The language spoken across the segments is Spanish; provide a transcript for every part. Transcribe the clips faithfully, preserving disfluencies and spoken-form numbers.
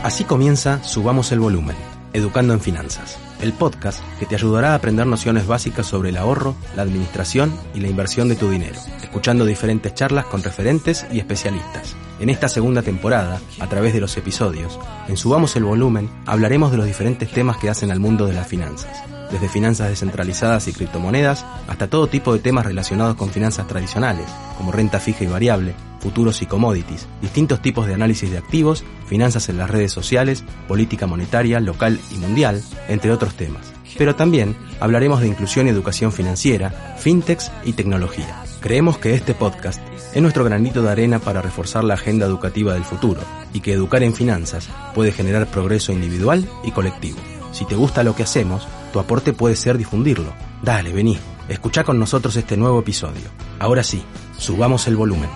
Así comienza Subamos el Volumen, Educando en Finanzas, el podcast que te ayudará a aprender nociones básicas sobre el ahorro, la administración y la inversión de tu dinero, escuchando diferentes charlas con referentes y especialistas. En esta segunda temporada, a través de los episodios, en Subamos el Volumen hablaremos de los diferentes temas que hacen al mundo de las finanzas, desde finanzas descentralizadas y criptomonedas hasta todo tipo de temas relacionados con finanzas tradicionales, como renta fija y variable, futuros y commodities, distintos tipos de análisis de activos, finanzas en las redes sociales, política monetaria, local y mundial, entre otros temas. Pero también hablaremos de inclusión y educación financiera, fintechs y tecnología. Creemos que este podcast es nuestro granito de arena para reforzar la agenda educativa del futuro y que educar en finanzas puede generar progreso individual y colectivo. Si te gusta lo que hacemos, tu aporte puede ser difundirlo. Dale, vení, escuchá con nosotros este nuevo episodio. Ahora sí, subamos el volumen.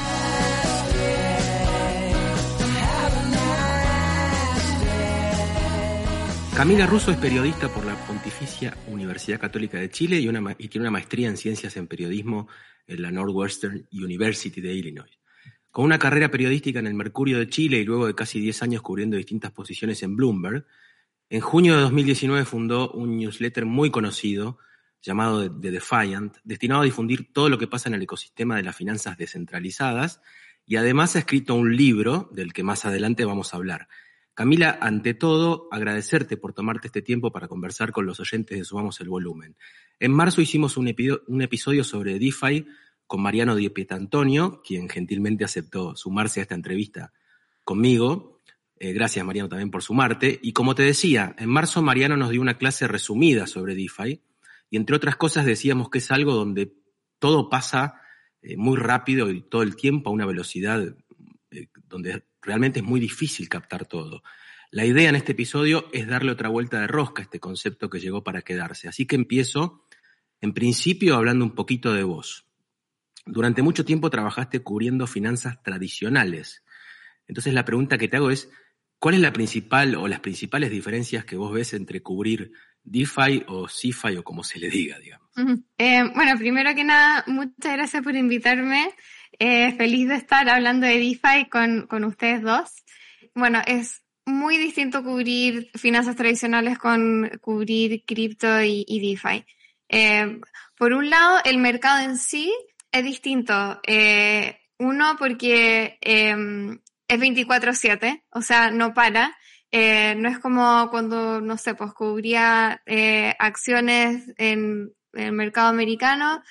Camila Russo es periodista por la Pontificia Universidad Católica de Chile y, una, y tiene una maestría en Ciencias en Periodismo en la Northwestern University de Illinois. Con una carrera periodística en el Mercurio de Chile y luego de casi diez años cubriendo distintas posiciones en Bloomberg, en junio de dos mil diecinueve fundó un newsletter muy conocido llamado The Defiant, destinado a difundir todo lo que pasa en el ecosistema de las finanzas descentralizadas, y además ha escrito un libro del que más adelante vamos a hablar. Camila, ante todo, agradecerte por tomarte este tiempo para conversar con los oyentes de Subamos el Volumen. En marzo hicimos un, epi- un episodio sobre DeFi con Mariano Di Pietantonio, quien gentilmente aceptó sumarse a esta entrevista conmigo. Eh, gracias, Mariano, también por sumarte. Y como te decía, en marzo Mariano nos dio una clase resumida sobre DeFi y entre otras cosas decíamos que es algo donde todo pasa eh, muy rápido y todo el tiempo a una velocidad eh, donde realmente es muy difícil captar todo. La idea en este episodio es darle otra vuelta de rosca a este concepto que llegó para quedarse. Así que empiezo, en principio, hablando un poquito de vos. Durante mucho tiempo trabajaste cubriendo finanzas tradicionales. Entonces la pregunta que te hago es, ¿cuál es la principal o las principales diferencias que vos ves entre cubrir DeFi o CeFi o como se le diga, digamos? Uh-huh. Eh, bueno, primero que nada, muchas gracias por invitarme. Eh, feliz de estar hablando de DeFi con, con ustedes dos. Bueno, es muy distinto cubrir finanzas tradicionales con cubrir cripto y, y DeFi. Eh, por un lado, el mercado en sí es distinto. Eh, uno, porque eh, es veinticuatro siete, o sea, no para. Eh, no es como cuando, no sé, pues cubría eh, acciones en el mercado americano,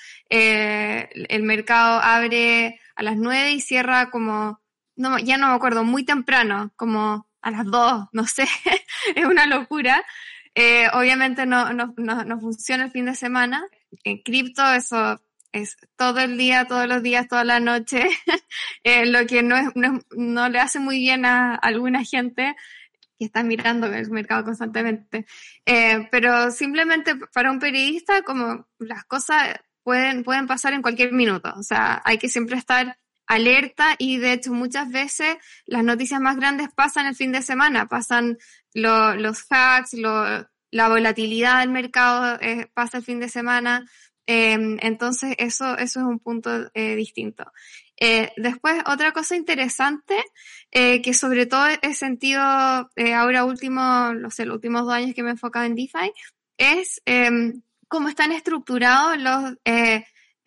eh, el mercado abre a las nueve y cierra como, no, ya no me acuerdo, muy temprano, como a las dos, no sé, es una locura. Eh, obviamente no, no, no, no funciona el fin de semana. En cripto eso es todo el día, todos los días, toda la noche, eh, lo que no, es, no, es, no le hace muy bien a alguna gente que está mirando el mercado constantemente. Eh, pero simplemente para un periodista, como las cosas pueden, pueden pasar en cualquier minuto. O sea, hay que siempre estar alerta y de hecho muchas veces las noticias más grandes pasan el fin de semana, pasan lo, los hacks, lo, la volatilidad del mercado eh, pasa el fin de semana. Eh, entonces eso, eso es un punto eh, distinto. Eh, después, otra cosa interesante, eh, que sobre todo he sentido eh, ahora último, no sé, los últimos dos años que me he enfocado en DeFi, es eh, cómo están estructurados los eh,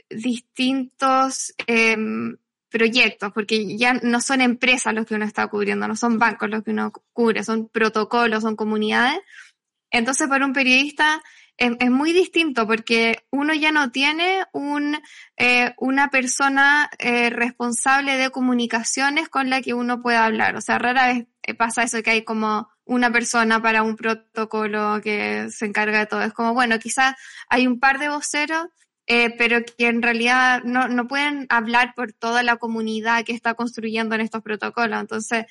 distintos eh, proyectos, porque ya no son empresas los que uno está cubriendo, no son bancos los que uno cubre, son protocolos, son comunidades. Entonces, para un periodista es, es muy distinto porque uno ya no tiene un, eh, una persona eh, responsable de comunicaciones con la que uno pueda hablar. O sea, rara vez pasa eso que hay como una persona para un protocolo que se encarga de todo. Es como, bueno, quizás hay un par de voceros, eh, pero que en realidad no, no pueden hablar por toda la comunidad que está construyendo en estos protocolos. Entonces,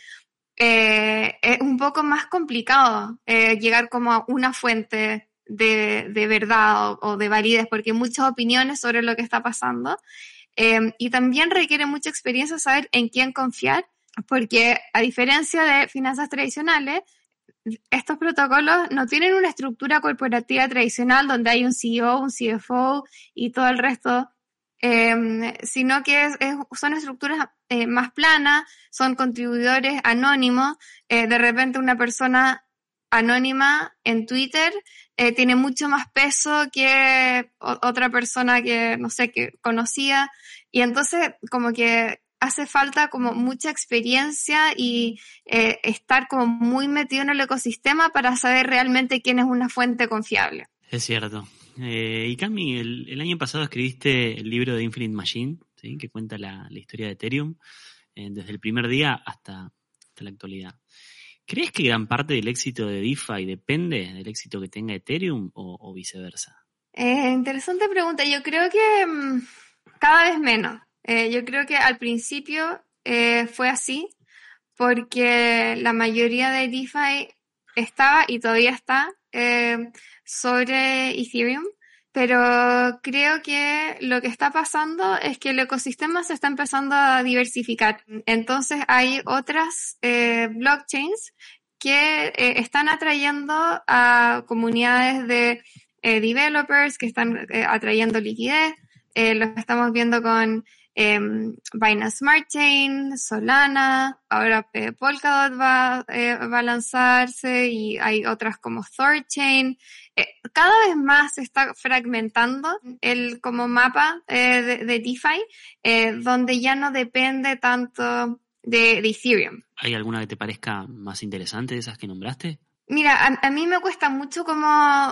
Eh, es un poco más complicado eh, llegar como a una fuente de, de verdad o, o de validez, porque hay muchas opiniones sobre lo que está pasando eh, y también requiere mucha experiencia saber en quién confiar, porque a diferencia de finanzas tradicionales, estos protocolos no tienen una estructura corporativa tradicional donde hay un C E O, un C F O y todo el resto eh, sino que es, es, son estructuras eh, más planas, son contribuidores anónimos. Eh, de repente una persona anónima en Twitter eh, tiene mucho más peso que o, otra persona que, no sé, que conocía, y entonces como que hace falta como mucha experiencia y eh, estar como muy metido en el ecosistema para saber realmente quién es una fuente confiable. Es cierto. Eh, y Cami, el, el año pasado escribiste el libro de Infinite Machine, ¿sí? Que cuenta la, la historia de Ethereum eh, desde el primer día hasta, hasta la actualidad. ¿Crees que gran parte del éxito de DeFi depende del éxito que tenga Ethereum o, o viceversa? Eh, interesante pregunta. Yo creo que mmm, cada vez menos. Eh, yo creo que al principio eh, fue así porque la mayoría de DeFi estaba y todavía está eh, sobre Ethereum, pero creo que lo que está pasando es que el ecosistema se está empezando a diversificar. Entonces hay otras eh, blockchains que eh, están atrayendo a comunidades de eh, developers que están eh, atrayendo liquidez. Eh, lo estamos viendo con eh, Binance Smart Chain, Solana, ahora eh, Polkadot va, eh, va a lanzarse y hay otras como Thorchain. Eh, cada vez más se está fragmentando el como mapa eh, de, de DeFi, eh, donde ya no depende tanto de, de Ethereum. ¿Hay alguna que te parezca más interesante de esas que nombraste? Mira, a, a mí me cuesta mucho como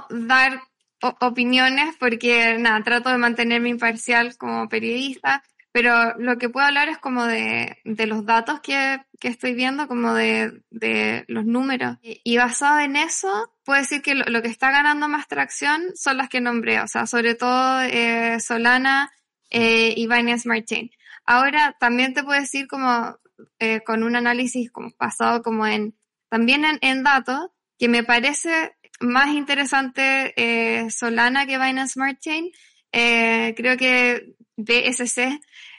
dar o, opiniones porque, nada, trato de mantenerme imparcial como periodista, pero lo que puedo hablar es como de, de los datos que, que estoy viendo, como de, de los números. Y, y basado en eso, puedo decir que lo, lo que está ganando más tracción son las que nombré, o sea, sobre todo eh, Solana eh, y Binance Smart Chain. Ahora, también te puedo decir como eh, con un análisis como basado como en, también en, en datos, que me parece más interesante eh, Solana que Binance Smart Chain. Eh, creo que B S C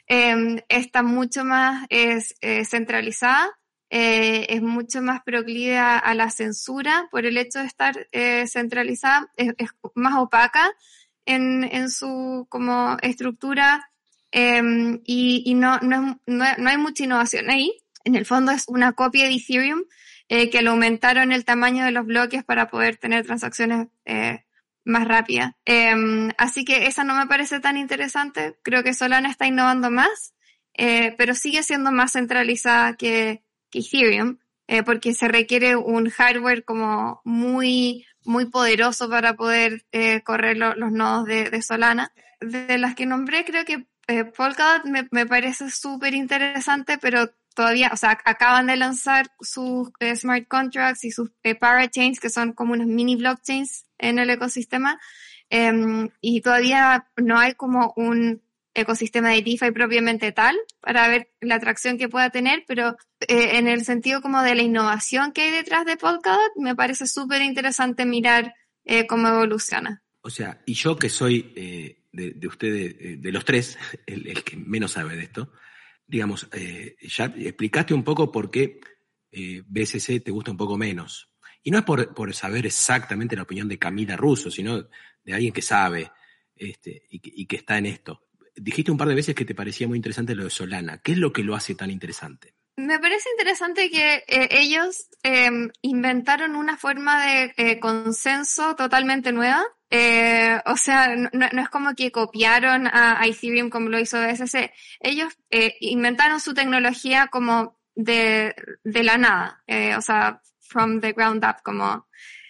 eh, está mucho más es, eh, centralizada, eh, es mucho más proclive a, a la censura por el hecho de estar eh, centralizada, es, es más opaca en, en su como estructura eh, y, y no, no, no, no hay mucha innovación ahí. En el fondo es una copia de Ethereum eh, que le aumentaron el tamaño de los bloques para poder tener transacciones eh, más rápida. Eh, así que esa no me parece tan interesante. Creo que Solana está innovando más, eh, pero sigue siendo más centralizada que, que Ethereum, eh, porque se requiere un hardware como muy, muy poderoso para poder eh, correr lo, los nodos de, de Solana. De las que nombré, creo que eh, Polkadot me, me parece súper interesante, pero todavía, o sea, acaban de lanzar sus eh, smart contracts y sus eh, parachains, que son como unas mini blockchains en el ecosistema, eh, y todavía no hay como un ecosistema de DeFi propiamente tal para ver la atracción que pueda tener, pero eh, en el sentido como de la innovación que hay detrás de Polkadot, me parece súper interesante mirar eh, cómo evoluciona. O sea, y yo que soy eh, de, de ustedes, eh, de los tres, el, el que menos sabe de esto, digamos, eh, ya explicaste un poco por qué eh, B S C te gusta un poco menos. Y no es por, por saber exactamente la opinión de Camila Russo, sino de alguien que sabe este, y, que, y que está en esto. Dijiste un par de veces que te parecía muy interesante lo de Solana. ¿Qué es lo que lo hace tan interesante? Me parece interesante que eh, ellos eh, inventaron una forma de eh, consenso totalmente nueva. Eh, o sea, no, no es como que copiaron a, a Ethereum como lo hizo B S C. Ellos eh, inventaron su tecnología como de, de la nada. Eh, o sea, from the ground up, como...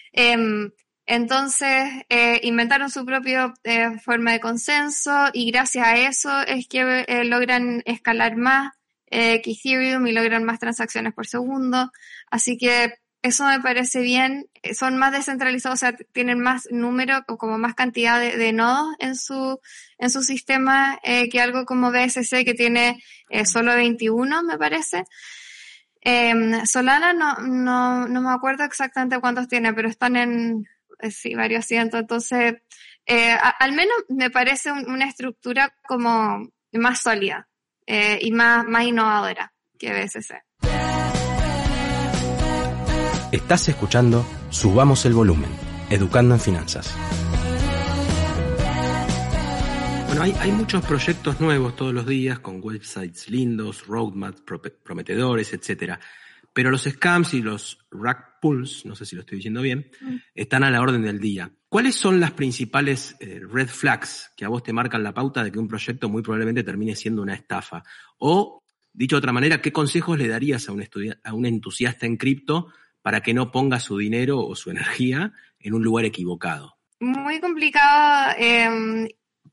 Eh, entonces, eh, inventaron su propia eh, forma de consenso y gracias a eso es que eh, logran escalar más eh, que Ethereum y logran más transacciones por segundo. Así que eso me parece bien. Son más descentralizados, o sea, tienen más número o como más cantidad de, de nodos en su en su sistema eh, que algo como B S C que tiene eh, solo veintiuno, me parece. Eh, Solana no, no, no me acuerdo exactamente cuántos tiene, pero están en eh, sí, varios cientos. Entonces, eh, a, al menos me parece un, una estructura como más sólida eh, y más, más innovadora que B S C. Estás escuchando Subamos el Volumen, Educando en Finanzas. Bueno, Bueno, hay, hay muchos proyectos nuevos todos los días con websites lindos, roadmaps pro- prometedores, etcétera. Pero los scams y los rug pulls, no sé si lo estoy diciendo bien, mm. están a la orden del día. ¿Cuáles son las principales eh, red flags que a vos te marcan la pauta de que un proyecto muy probablemente termine siendo una estafa? O, dicho de otra manera, ¿qué consejos le darías a un, estudia- a un entusiasta en cripto para que no ponga su dinero o su energía en un lugar equivocado? Muy complicado eh,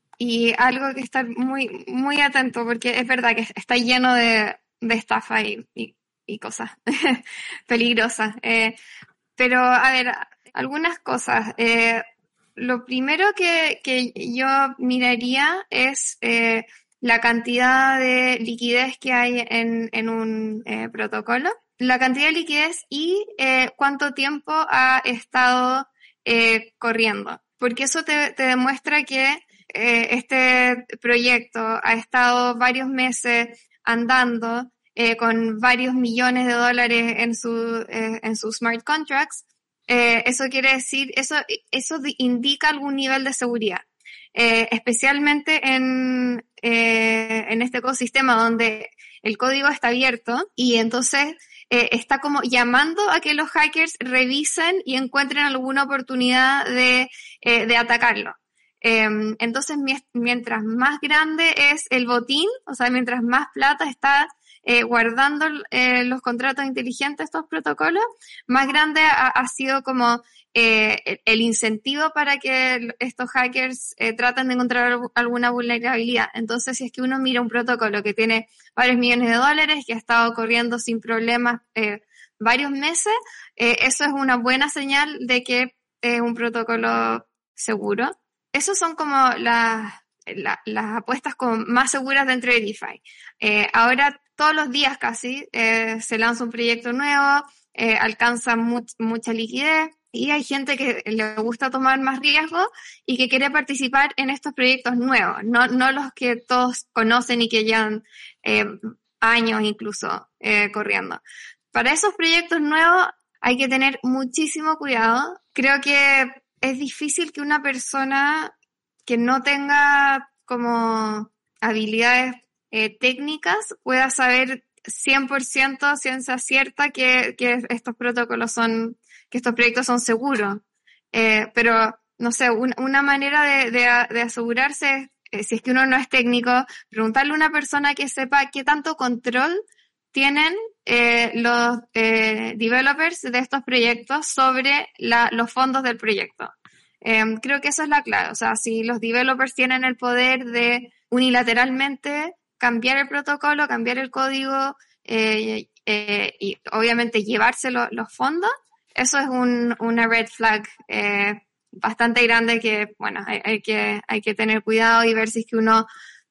y algo que estar muy, muy atento, porque es verdad que está lleno de, de estafa y, y, y cosas peligrosas. Eh, pero, a ver, algunas cosas. Eh, lo primero que, que yo miraría es eh, la cantidad de liquidez que hay en, en un eh, protocolo, la cantidad de liquidez y eh, cuánto tiempo ha estado eh, corriendo, porque eso te, te demuestra que eh, este proyecto ha estado varios meses andando eh, con varios millones de dólares en su eh, en sus smart contracts. Eh, eso quiere decir, eso eso indica algún nivel de seguridad, eh, especialmente en eh, en este ecosistema donde el código está abierto y entonces Eh, está como llamando a que los hackers revisen y encuentren alguna oportunidad de, eh, de atacarlo. Eh, entonces, mi- mientras más grande es el botín, o sea, mientras más plata está eh, guardando eh, los contratos inteligentes, estos protocolos, más grande ha, ha sido como eh, el, el incentivo para que estos hackers eh, traten de encontrar alguna vulnerabilidad. Entonces, si es que uno mira un protocolo que tiene varios millones de dólares, que ha estado corriendo sin problemas eh, varios meses, eh, eso es una buena señal de que es un protocolo seguro. Esos son como las, la, las apuestas como más seguras dentro de DeFi. Eh, ahora, todos los días casi, eh, se lanza un proyecto nuevo, eh, alcanza much, mucha liquidez, y hay gente que le gusta tomar más riesgo y que quiere participar en estos proyectos nuevos, no, no los que todos conocen y que llevan eh, años incluso eh, corriendo. Para esos proyectos nuevos hay que tener muchísimo cuidado. Creo que es difícil que una persona que no tenga como habilidades eh, técnicas pueda saber cien por ciento ciencia cierta que, que estos protocolos son, que estos proyectos son seguros. Eh, pero, no sé, un, una manera de, de, de asegurarse, eh, si es que uno no es técnico, preguntarle a una persona que sepa qué tanto control tienen eh, los eh, developers de estos proyectos sobre la, los fondos del proyecto. Eh, creo que eso es la clave. O sea, si los developers tienen el poder de unilateralmente cambiar el protocolo, cambiar el código eh, eh, y obviamente llevarse lo, los fondos, eso es un, una red flag eh, bastante grande que, bueno, hay, hay, que, hay que tener cuidado y ver si es que uno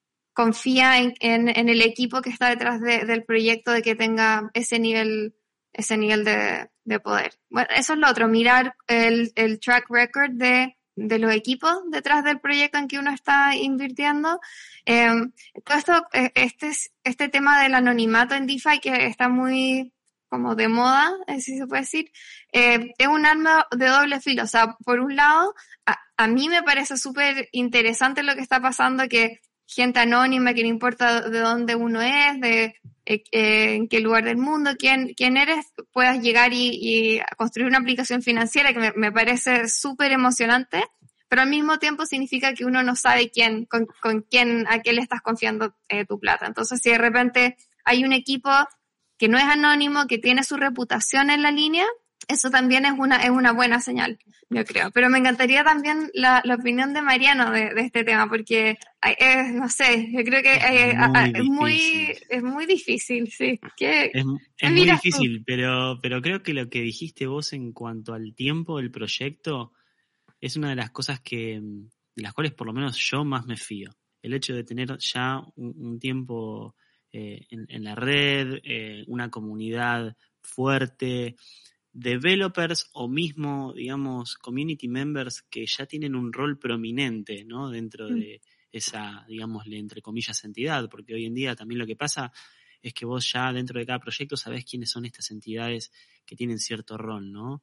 confía en, en, en el equipo que está detrás de, del proyecto, de que tenga ese nivel, ese nivel de, de poder. Bueno, eso es lo otro, mirar el, el track record de, de los equipos detrás del proyecto en que uno está invirtiendo. Eh, todo esto, este, este tema del anonimato en DeFi que está muy como de moda, si se puede decir, eh, es un arma de doble filo. O sea, por un lado, a, a mí me parece súper interesante lo que está pasando, que gente anónima, que no importa de dónde uno es, de eh, eh, en qué lugar del mundo, quién, quién eres, puedas llegar y, y construir una aplicación financiera, que me, me parece súper emocionante, pero al mismo tiempo significa que uno no sabe quién, con, con quién, a qué le estás confiando eh, tu plata. Entonces, si de repente hay un equipo que no es anónimo, que tiene su reputación en la línea, eso también es una, es una buena señal, yo creo. Pero me encantaría también la, la opinión de Mariano de, de este tema, porque es, no sé, yo creo que es, muy, es, muy, es muy difícil, sí. ¿Qué, es es muy difícil, pero, pero creo que lo que dijiste vos en cuanto al tiempo del proyecto es una de las cosas que, de las cuales por lo menos yo más me fío. El hecho de tener ya un, un tiempo eh, en, en la red, eh, una comunidad fuerte, developers o mismo, digamos, community members que ya tienen un rol prominente, ¿no? Dentro de esa, digámosle, entre comillas, entidad, porque hoy en día también lo que pasa es que vos ya dentro de cada proyecto sabés quiénes son estas entidades que tienen cierto rol, ¿no?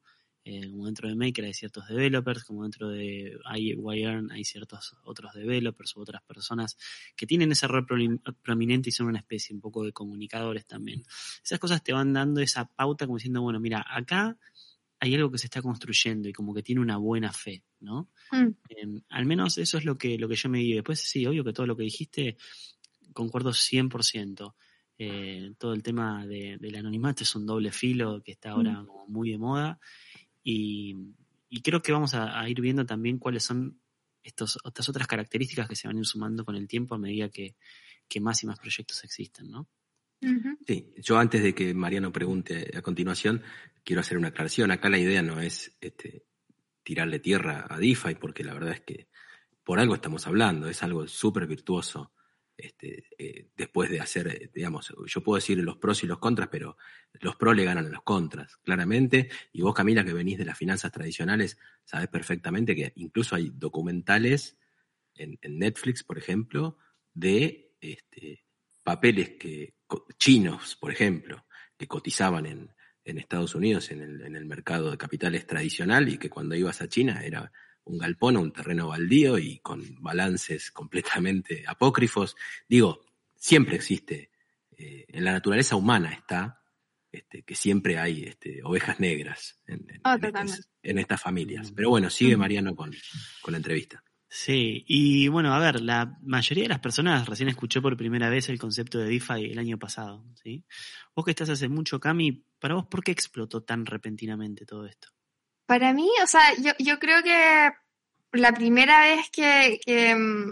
Eh, como dentro de Maker hay ciertos developers, como dentro de iYearn hay ciertos otros developers u otras personas que tienen ese rol prominente y son una especie un poco de comunicadores también. Esas cosas te van dando esa pauta como diciendo, bueno, mira, acá hay algo que se está construyendo y como que tiene una buena fe, ¿no? Mm. Eh, al menos eso es lo que, lo que yo me di. Después sí, obvio que todo lo que dijiste concuerdo cien por ciento. Eh, todo el tema de, del anonimato es un doble filo que está ahora como muy de moda. Y, y creo que vamos a, a ir viendo también cuáles son estos, estas otras características que se van a ir sumando con el tiempo a medida que, que más y más proyectos existen, ¿no? Sí, yo antes de que Mariano pregunte a continuación, quiero hacer una aclaración. Acá la idea no es este, tirarle tierra a DeFi, porque la verdad es que por algo estamos hablando, es algo súper virtuoso. Este, eh, después de hacer, digamos, yo puedo decir los pros y los contras, pero los pros le ganan a los contras, claramente. Y vos, Camila, que venís de las finanzas tradicionales, sabés perfectamente que incluso hay documentales en, en Netflix, por ejemplo, de este, papeles que chinos, por ejemplo, que cotizaban en, en Estados Unidos en el, en el mercado de capitales tradicional y que cuando ibas a China era un galpón o un terreno baldío y con balances completamente apócrifos. Digo, siempre existe, eh, en la naturaleza humana está, este, que siempre hay este, ovejas negras en, en, oh, en, estas, en estas familias. Pero bueno, sigue Mariano con, con la entrevista. Sí, y bueno, a ver, la mayoría de las personas recién escuchó por primera vez el concepto de DeFi el año pasado, ¿sí? Vos que estás hace mucho, Cami, para vos, ¿por qué explotó tan repentinamente todo esto? Para mí, o sea, yo, yo creo que la primera vez que, que,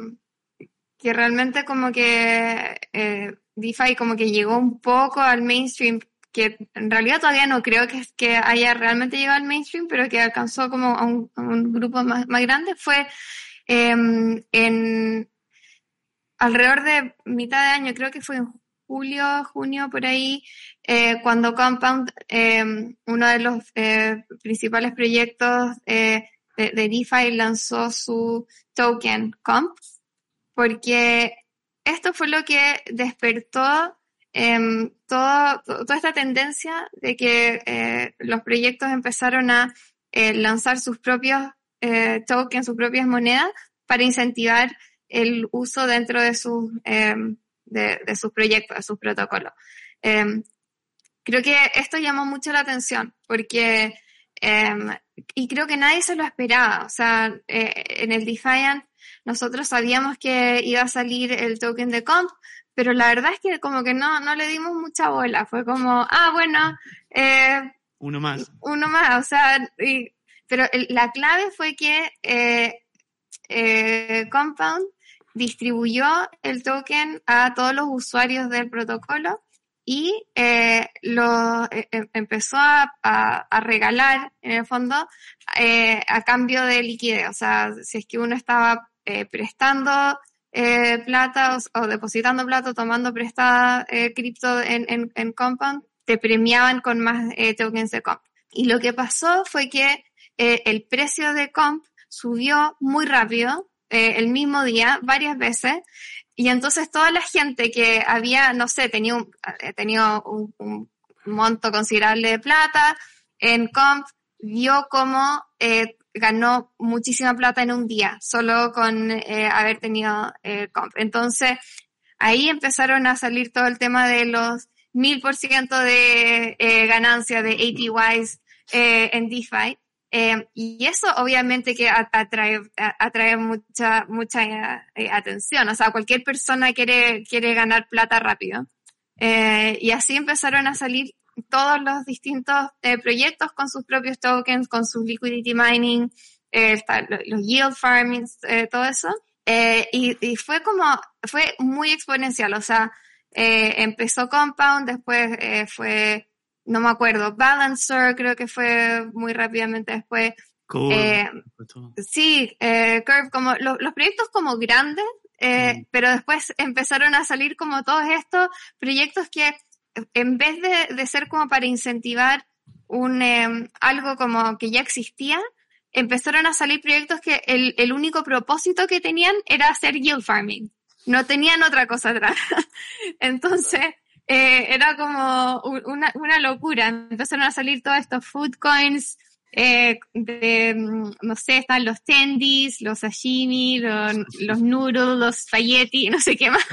que realmente como que eh, DeFi como que llegó un poco al mainstream, que en realidad todavía no creo que, que haya realmente llegado al mainstream, pero que alcanzó como a un, a un grupo más, más grande, fue eh, en alrededor de mitad de año, creo que fue en julio, junio, por ahí, eh, cuando Compound, eh, uno de los eh, principales proyectos eh, de, de DeFi, lanzó su token Comp, porque esto fue lo que despertó eh, todo, toda esta tendencia de que eh, los proyectos empezaron a eh, lanzar sus propios eh, tokens, sus propias monedas, para incentivar el uso dentro de sus eh, De, de sus proyectos, de sus protocolos. Eh, creo que esto llamó mucho la atención porque, eh, y creo que nadie se lo esperaba. O sea, eh, en el Defiant nosotros sabíamos que iba a salir el token de Comp, pero la verdad es que como que no, no le dimos mucha bola. Fue como, ah, bueno, eh, uno más. Uno más, o sea, y, pero el, la clave fue que eh, eh, Compound distribuyó el token a todos los usuarios del protocolo y eh, lo eh, empezó a, a, a regalar, en el fondo, eh, a cambio de liquidez. O sea, si es que uno estaba eh, prestando eh, plata o, o depositando plata o tomando prestada eh, cripto en, en, en Compound, te premiaban con más eh, tokens de Comp. Y lo que pasó fue que eh, el precio de Comp subió muy rápido, Eh, el mismo día, varias veces, y entonces toda la gente que había, no sé, tenía un, tenía un, un monto considerable de plata en Comp, vio cómo eh, ganó muchísima plata en un día, solo con eh, haber tenido eh, Comp. Entonces, ahí empezaron a salir todo el tema de los mil por ciento de eh, ganancia de A P Ys eh, en DeFi. Eh, y eso obviamente que atrae, atrae mucha, mucha eh, atención. O sea, cualquier persona quiere, quiere ganar plata rápido. Eh, y así empezaron a salir todos los distintos eh, proyectos con sus propios tokens, con sus liquidity mining, eh, los yield farming, eh, todo eso. Eh, y, y fue como, fue muy exponencial. O sea, eh, empezó Compound, después eh, fue... no me acuerdo, Balancer creo que fue muy rápidamente después. Curve. Eh, sí, eh, Curve, como los, los proyectos como grandes, eh, mm. pero después empezaron a salir como todos estos proyectos que en vez de, de ser como para incentivar un eh, algo como que ya existía, empezaron a salir proyectos que el, el único propósito que tenían era hacer yield farming. No tenían otra cosa atrás. Entonces... Eh, era como una, una locura. Empezaron a salir todos estos food coins, eh, de, no sé, están los tendies, los sashimi, los, los noodles, los spaghetti, no sé qué más.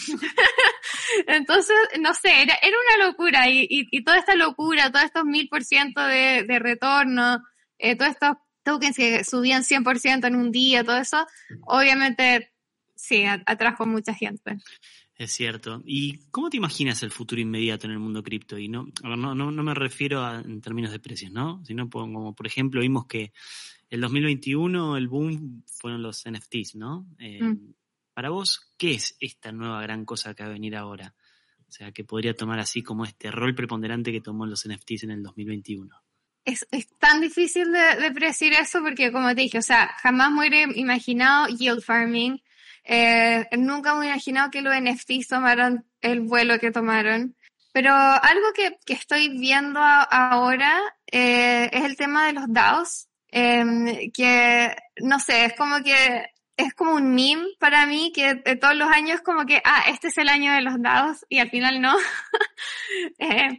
Entonces, no sé, era, era una locura y, y, y toda esta locura, todos estos mil por ciento de, de retorno, eh, todos estos tokens que subían cien por ciento en un día, todo eso, obviamente, sí, atrajo mucha gente. Es cierto. ¿Y cómo te imaginas el futuro inmediato en el mundo cripto? Y no, a ver, no, no, no me refiero a, en términos de precios, ¿no? Sino como, por ejemplo, vimos que el dos mil veintiuno el boom fueron los N F Ts, ¿no? Eh, mm. Para vos, ¿qué es esta nueva gran cosa que va a venir ahora? O sea, que podría tomar así como este rol preponderante que tomó los N F Ts en el dos mil veintiuno. Es, es tan difícil de, de predecir eso porque, como te dije, o sea, jamás me hubiera imaginado yield farming. Eh, nunca me he imaginado que los N F Ts tomaron el vuelo que tomaron. Pero algo que, que estoy viendo a, ahora eh, es el tema de los DAOs. Eh, que, no sé, es como que es como un meme para mí que de todos los años como que, ah, este es el año de los DAOs y al final no. eh,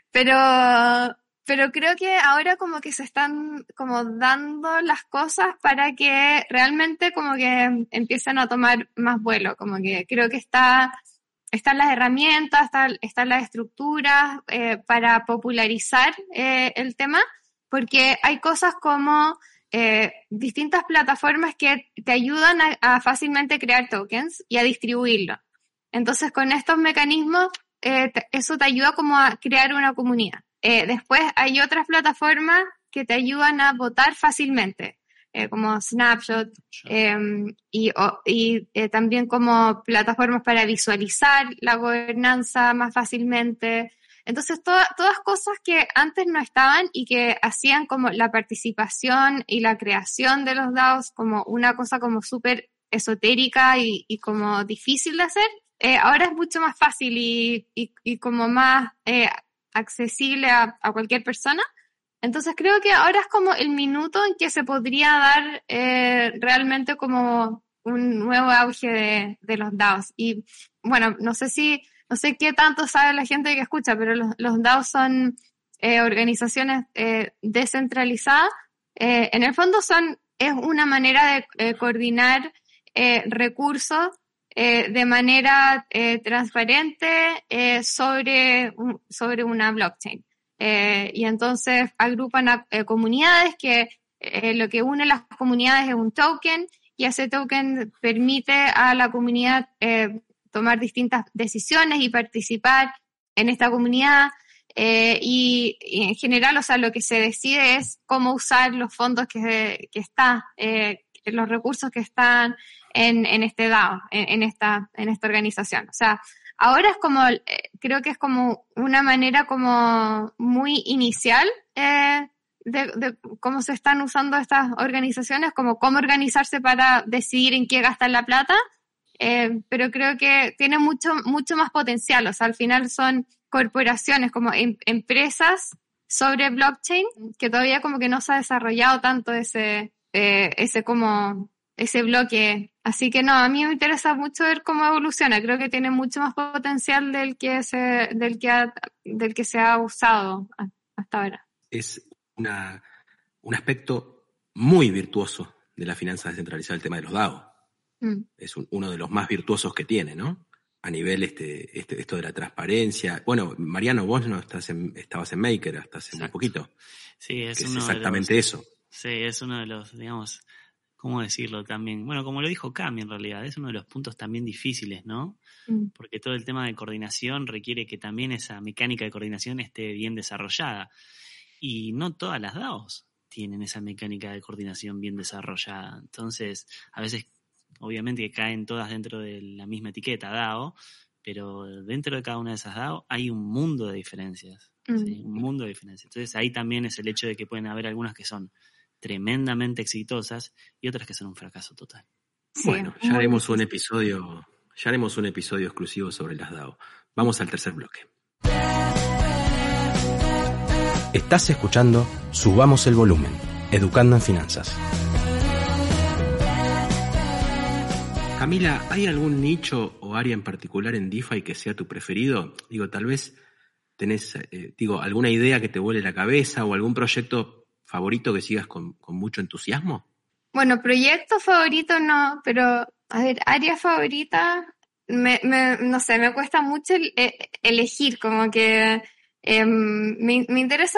pero... Pero creo que ahora como que se están como dando las cosas para que realmente como que empiecen a tomar más vuelo. Como que creo que está, están las herramientas, están, están las estructuras eh, para popularizar eh, el tema, porque hay cosas como eh, distintas plataformas que te ayudan a, a fácilmente crear tokens y a distribuirlo. Entonces con estos mecanismos eh, te, eso te ayuda como a crear una comunidad. Eh, después hay otras plataformas que te ayudan a votar fácilmente, eh, como Snapshot, eh, y, o, y eh, también como plataformas para visualizar la gobernanza más fácilmente. Entonces, to- todas cosas que antes no estaban y que hacían como la participación y la creación de los DAOs como una cosa como súper esotérica y, y como difícil de hacer, eh, ahora es mucho más fácil y, y, y como más... Eh, accesible a, a cualquier persona. Entonces creo que ahora es como el minuto en que se podría dar eh, realmente como un nuevo auge de, de los DAOs. Y bueno, no sé si, no sé qué tanto sabe la gente que escucha, pero los, los DAOs son eh, organizaciones eh, descentralizadas. Eh, en el fondo son, es una manera de eh, coordinar eh, recursos Eh, de manera eh, transparente eh, sobre, un, sobre una blockchain. Eh, y entonces agrupan a eh, comunidades que eh, lo que une las comunidades es un token y ese token permite a la comunidad eh, tomar distintas decisiones y participar en esta comunidad. Eh, y, y en general, o sea, lo que se decide es cómo usar los fondos que, que están, eh, los recursos que están en, en este DAO, en, en esta, en esta organización. O sea, ahora es como, eh, creo que es como una manera como muy inicial eh, de, de cómo se están usando estas organizaciones, como cómo organizarse para decidir en qué gastar la plata, eh, pero creo que tiene mucho, mucho más potencial. O sea, al final son corporaciones como em, empresas sobre blockchain que todavía como que no se ha desarrollado tanto ese, eh, ese como ese bloque. Así que no, a mí me interesa mucho ver cómo evoluciona. Creo que tiene mucho más potencial del que se, del que ha, del que se ha usado hasta ahora. Es una, un aspecto muy virtuoso de la finanza descentralizada, el tema de los DAO. Mm. Es un, uno de los más virtuosos que tiene, ¿no? A nivel este, este, esto de la transparencia. Bueno, Mariano, vos no estás en, estabas en Maker hasta hace muy poquito. Sí, es, es uno exactamente de los, eso. Sí, es uno de los, digamos, ¿cómo decirlo también? Bueno, como lo dijo Cami en realidad, es uno de los puntos también difíciles, ¿no? Mm. Porque todo el tema de coordinación requiere que también esa mecánica de coordinación esté bien desarrollada. Y no todas las DAOs tienen esa mecánica de coordinación bien desarrollada. Entonces, a veces, obviamente que caen todas dentro de la misma etiqueta, DAO, pero dentro de cada una de esas DAO hay un mundo de diferencias. Mm. ¿Sí? Un mundo de diferencias. Entonces, ahí también es el hecho de que pueden haber algunas que son tremendamente exitosas y otras que son un fracaso total. Sí, bueno, ya haremos difícil. un episodio, ya haremos un episodio exclusivo sobre las DAO. Vamos al tercer bloque. Estás escuchando Subamos el Volumen, Educando en Finanzas. Camila, ¿hay algún nicho o área en particular en DeFi que sea tu preferido? Digo, tal vez tenés, eh, digo, alguna idea que te vuele la cabeza o algún proyecto favorito que sigas con, con mucho entusiasmo? Bueno, proyecto favorito no, pero a ver, área favorita, me, me, no sé, me cuesta mucho el, eh, elegir, como que eh, me, me interesa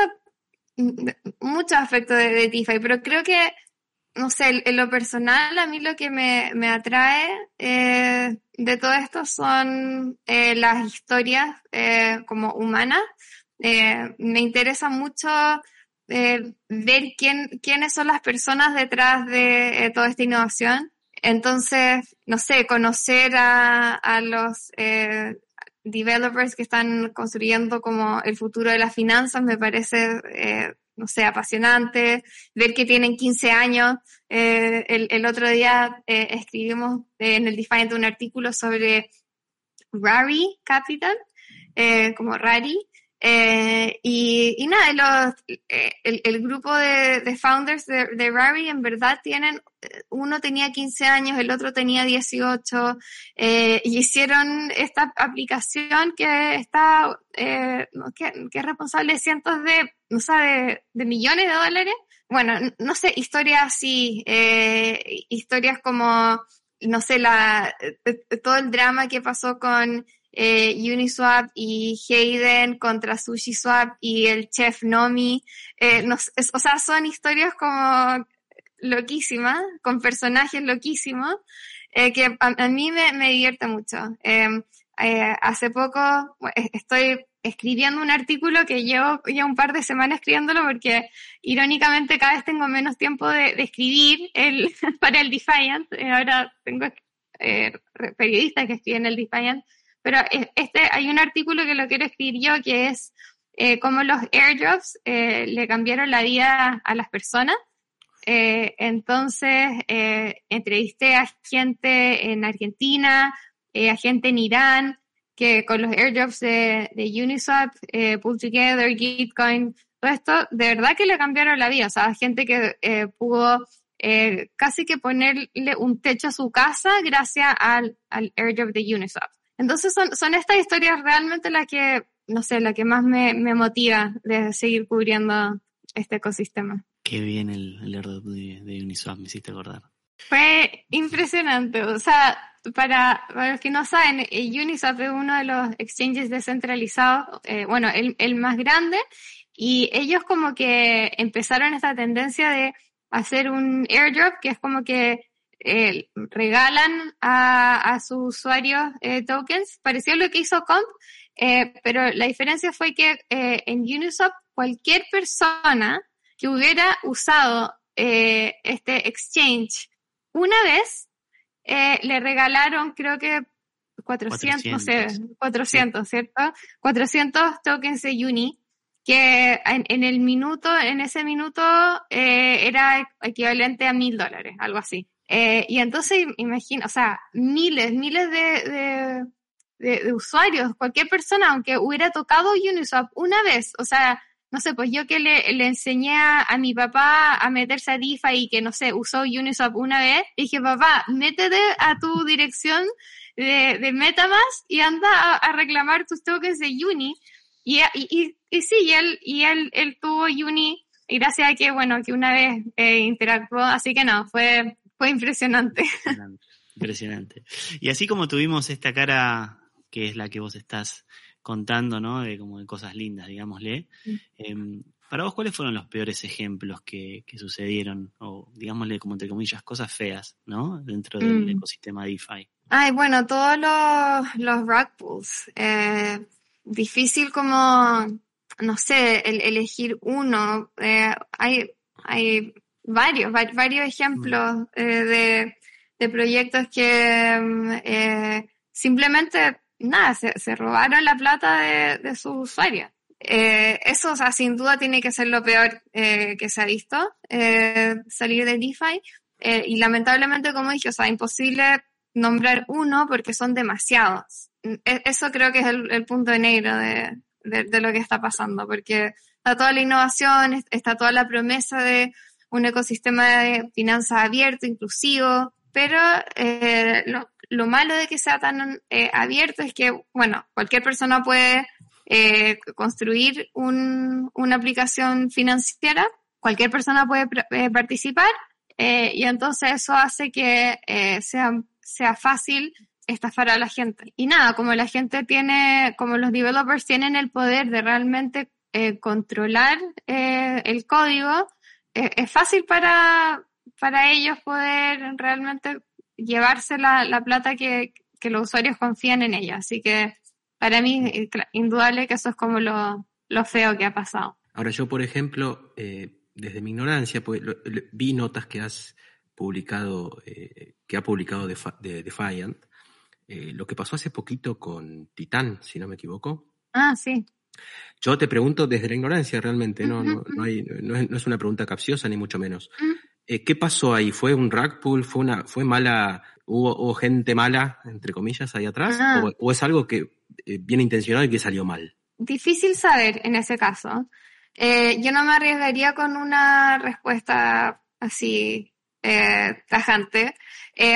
muchos aspectos de, de DeFi, pero creo que, no sé, en lo personal a mí lo que me, me atrae eh, de todo esto son eh, las historias eh, como humanas. Eh, me interesa mucho eh, ver quién, quiénes son las personas detrás de eh, toda esta innovación. Entonces, no sé, conocer a, a los eh, developers que están construyendo como el futuro de las finanzas me parece, eh, no sé, apasionante. Ver que tienen quince años. Eh, el, el otro día eh, escribimos eh, en el Defiant un artículo sobre Rari Capital, eh, como Rari. Eh, y, y nada, los, eh, el, el grupo de, de founders de, de Rari en verdad tienen, uno tenía quince años, el otro tenía dieciocho, eh, y hicieron esta aplicación que está, eh, que, que es responsable de cientos de, no sé, de, de millones de dólares. Bueno, no sé, historias así, eh, historias como, no sé, la, todo el drama que pasó con Eh, Uniswap y Hayden contra SushiSwap y el chef Nomi, eh, no, es, o sea, son historias como loquísimas, con personajes loquísimos, eh, que a, a mí me, me divierte mucho. Eh, eh, hace poco estoy escribiendo un artículo que llevo ya un par de semanas escribiéndolo porque irónicamente cada vez tengo menos tiempo de, de escribir el, para el Defiant. Eh, ahora tengo eh, periodistas que escriben el Defiant. Pero este, hay un artículo que lo quiero escribir yo, que es eh, cómo los airdrops eh, le cambiaron la vida a las personas. Eh, entonces, eh, entrevisté a gente en Argentina, eh, a gente en Irán, que con los airdrops de, de Uniswap, eh, Pull Together, Gitcoin, todo esto, de verdad que le cambiaron la vida. O sea, gente que eh, pudo eh, casi que ponerle un techo a su casa gracias al, al airdrop de Uniswap. Entonces son, son estas historias realmente las que, no sé, la que más me, me motiva de seguir cubriendo este ecosistema. Qué bien el, el airdrop de, de Uniswap, me hiciste acordar. Fue impresionante, o sea, para, para los que no saben, Uniswap es uno de los exchanges descentralizados, eh, bueno, el, el más grande, y ellos como que empezaron esta tendencia de hacer un airdrop que es como que Eh, regalan a, a sus usuarios eh, tokens, pareció lo que hizo Comp, eh, pero la diferencia fue que eh, en Uniswap cualquier persona que hubiera usado eh, este exchange una vez, eh, le regalaron creo que cuatrocientos, cuatrocientos. No sé, cuatrocientos, sí. ¿Cierto? cuatrocientos tokens de Uni, que en, en el minuto, en ese minuto eh, era equivalente a mil dólares, algo así. Eh, y entonces, imagina, o sea, miles, miles de, de, de, de usuarios, cualquier persona, aunque hubiera tocado Uniswap una vez, o sea, no sé, pues yo que le, le enseñé a, a mi papá a meterse a DeFi y que, no sé, usó Uniswap una vez, dije, papá, métete a tu dirección de, de MetaMask y anda a, a reclamar tus tokens de Uni. Y, y, y, y sí, y él, y él, él tuvo Uni, y gracias a que, bueno, que una vez eh, interactuó, así que no, fue... Fue impresionante. impresionante. Impresionante. Y así como tuvimos esta cara, que es la que vos estás contando, ¿no? De como de cosas lindas, digámosle. Mm. Eh, para vos, ¿cuáles fueron los peores ejemplos que, que sucedieron? O, digámosle, como entre comillas, cosas feas, ¿no? Dentro del mm. ecosistema DeFi. Ay, bueno, todos los, los rug pulls. Eh, difícil como, no sé, el, elegir uno. Eh, hay, hay varios, varios ejemplos eh, de, de proyectos que eh, simplemente, nada, se, se robaron la plata de, de sus usuarios. Eh, eso, o sea, sin duda tiene que ser lo peor eh, que se ha visto, eh, salir de DeFi. Eh, y lamentablemente, como dije, o sea, imposible nombrar uno porque son demasiados. Eso creo que es el, el punto negro de, de, de lo que está pasando, porque está toda la innovación, está toda la promesa de un ecosistema de finanzas abierto, inclusivo, pero eh, lo, lo malo de que sea tan eh, abierto es que, bueno, cualquier persona puede eh, construir un, una aplicación financiera cualquier persona puede eh, participar, eh, y entonces eso hace que eh, sea, sea fácil estafar a la gente. Y nada, como la gente tiene, como los developers tienen el poder de realmente eh, controlar eh, el código, eh, es fácil para, para ellos poder realmente llevarse la, la plata que, que los usuarios confían en ella. Así que para mí es indudable que eso es como lo, lo feo que ha pasado. Ahora yo, por ejemplo, eh, desde mi ignorancia, pues, lo, lo, vi notas que has publicado, eh, que ha publicado Defi- de Defiant, eh, lo que pasó hace poquito con Titán, si no me equivoco. Ah, sí. Yo te pregunto desde la ignorancia realmente, no, Uh-huh. no, no, hay, no, es, no es una pregunta capciosa ni mucho menos. Uh-huh. Eh, ¿Qué pasó ahí? ¿Fue un rug pull? ¿Fue una, fue mala? ¿Hubo, hubo gente mala, entre comillas, ahí atrás? Ah. ¿O, o es algo que eh, bien intencionado y que salió mal? Difícil saber en ese caso. Eh, yo no me arriesgaría con una respuesta así eh, tajante. Eh,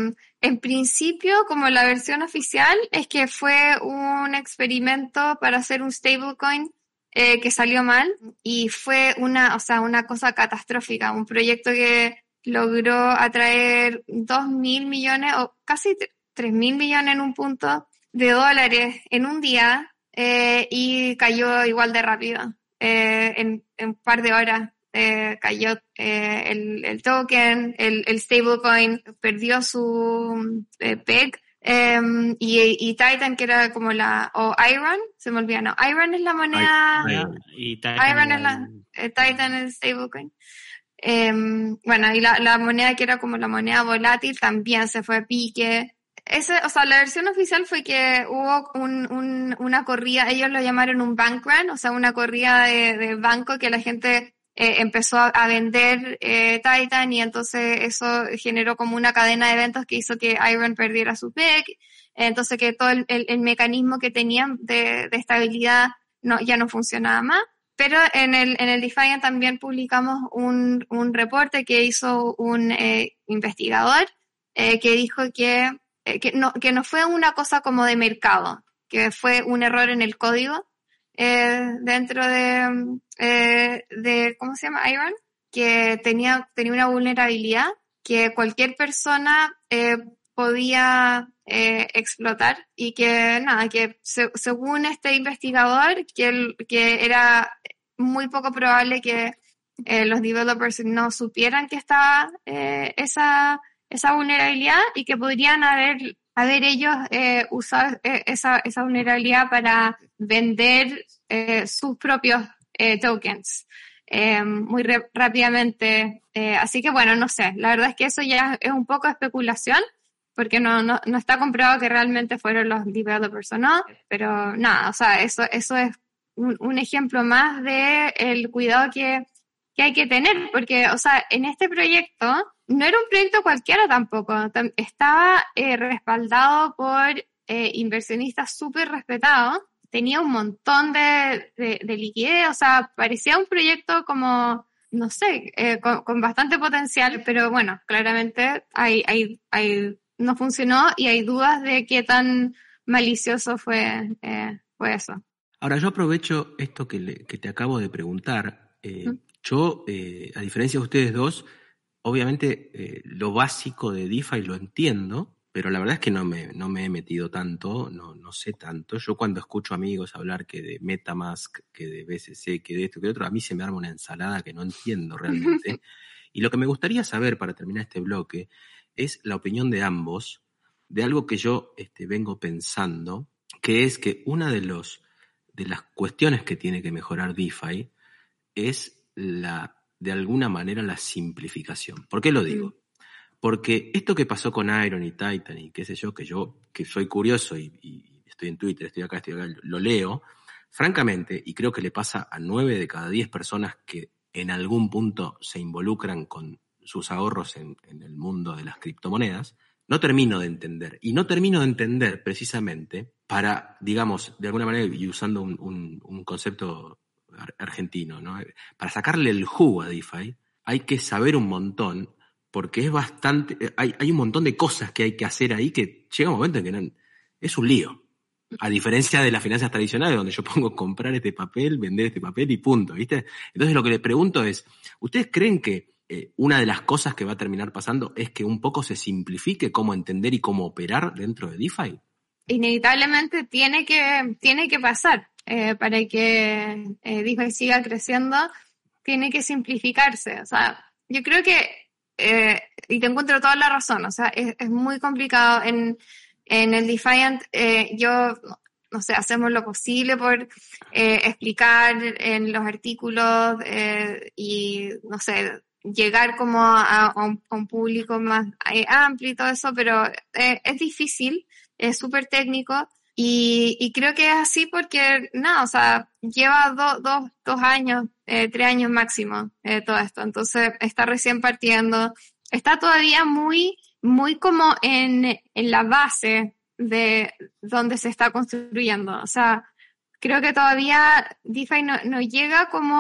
en principio, como la versión oficial, es que fue un experimento para hacer un stablecoin eh, que salió mal y fue una, o sea, una cosa catastrófica, un proyecto que logró atraer dos mil millones o casi tres mil millones en un punto de dólares en un día. Eh, y cayó igual de rápido. Eh, en, en un par de horas eh, cayó eh, el, el token, el, el stablecoin perdió su eh, peg, eh, y, y Titan, que era como la, o Iron, se me olvida, no, Iron es la moneda, I, Iron, y Titan, Iron es la, eh, Titan es el stablecoin. Eh, bueno, y la, la moneda que era como la moneda volátil también se fue a pique. Ese, o sea, la versión oficial fue que hubo un, un, una corrida, ellos lo llamaron un bank run, o sea, una corrida de, de banco que la gente eh, empezó a, a vender eh, Titan, y entonces eso generó como una cadena de eventos que hizo que Iron perdiera su peg, entonces que todo el, el, el mecanismo que tenían de, de estabilidad no, ya no funcionaba más. Pero en el, en el Defiant también publicamos un, un reporte que hizo un eh, investigador eh, que dijo que Eh, que no, que no fue una cosa como de mercado, que fue un error en el código eh, dentro de, eh, de, ¿cómo se llama? Iron, que tenía, tenía una vulnerabilidad que cualquier persona eh, podía eh, explotar, y que nada, que se, según este investigador, que, el, que era muy poco probable que eh, los developers no supieran que estaba eh, esa esa vulnerabilidad, y que podrían haber, haber ellos eh, usado eh, esa, esa vulnerabilidad para vender eh, sus propios eh, tokens eh, muy re- rápidamente. Eh, así que bueno, no sé, la verdad es que eso ya es un poco especulación, porque no, no, no está comprobado que realmente fueron los developers o no, pero nada, o sea, eso, eso es un, un ejemplo más de el cuidado que, que hay que tener, porque, o sea, en este proyecto no era un proyecto cualquiera tampoco, estaba eh, respaldado por eh, inversionistas súper respetados, tenía un montón de, de, de liquidez, o sea, parecía un proyecto como, no sé, eh, con, con bastante potencial, pero bueno, claramente hay, hay, hay, no funcionó, y hay dudas de qué tan malicioso fue, eh, fue eso. Ahora, yo aprovecho esto que, le, que te acabo de preguntar. Eh, ¿Mm? Yo, eh, a diferencia de ustedes dos, obviamente eh, lo básico de DeFi lo entiendo, pero la verdad es que no me, no me he metido tanto, no, no sé tanto. Yo cuando escucho amigos hablar que de MetaMask, que de B C C, que de esto, que de otro, a mí se me arma una ensalada que no entiendo realmente. Y lo que me gustaría saber para terminar este bloque es la opinión de ambos de algo que yo este, vengo pensando, que es que una de, los, de las cuestiones que tiene que mejorar DeFi es la, de alguna manera, la simplificación. ¿Por qué lo digo? Porque esto que pasó con Iron y Titan y qué sé yo, que yo que soy curioso y, y estoy en Twitter, estoy acá, estoy acá, lo leo, francamente, y creo que le pasa a nueve de cada diez personas que en algún punto se involucran con sus ahorros en, en el mundo de las criptomonedas, no termino de entender. Y no termino de entender precisamente para, digamos, de alguna manera, y usando un, un, un concepto argentino, ¿no? Para sacarle el jugo a DeFi hay que saber un montón, porque es bastante, hay, hay un montón de cosas que hay que hacer ahí que llega un momento en que no, es un lío. A diferencia de las finanzas tradicionales, donde yo pongo comprar este papel, vender este papel y punto, ¿viste? Entonces lo que les pregunto es, ¿ustedes creen que eh, una de las cosas que va a terminar pasando es que un poco se simplifique cómo entender y cómo operar dentro de DeFi? Inevitablemente tiene que, tiene que pasar. Eh, para que eh, DeFi siga creciendo, tiene que simplificarse. O sea, yo creo que, eh, y te encuentro toda la razón, o sea, es, es muy complicado. En, en el Defiant, eh, yo, no, no sé, hacemos lo posible por eh, explicar en los artículos eh, y, no sé, llegar como a, a, un, a un público más eh, amplio y todo eso, pero eh, es difícil, es súper técnico. Y, y creo que es así porque, no, o sea, lleva do, do, dos años, eh, tres años máximo eh, todo esto. Entonces está recién partiendo. Está todavía muy, muy como en, en la base de donde se está construyendo. O sea, creo que todavía DeFi no, no llega como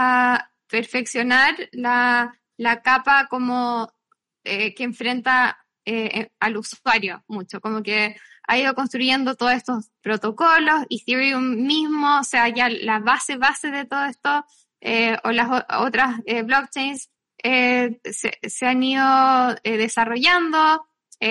a perfeccionar la, la capa como eh, que enfrenta eh, al usuario mucho. Como que ha ido construyendo todos estos protocolos, Ethereum mismo, o sea, ya la base, base de todo esto, eh, o las o, otras eh, blockchains, eh, se, se han ido eh, desarrollando,